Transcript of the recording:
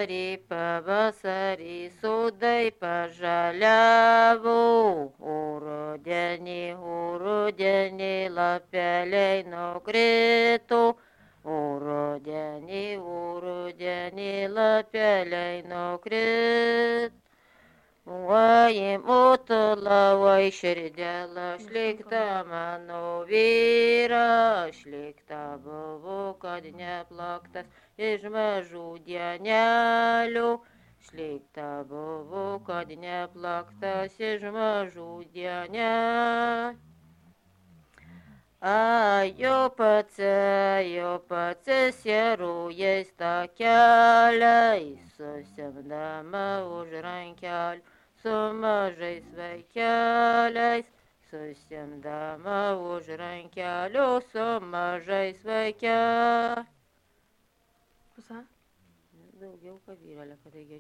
pavasarį sodai pažaliavo, o rudenį lapeliai nukrito, o rudenį lapeliai nukrito. Vai motula, vai širdelė, šlikta mano vyra, šlikta buvo, kad neplaktas iš mažų dienelių. Šlikta buvo, kad neplaktas iš mažų dienelių. Jo pats sierujais takeliais, susimdama už rankelių su mažais vaikeliais, susimdama už rankelių su mažais vaikeliais. Pusa? Daugiau kavyrelė, kadangi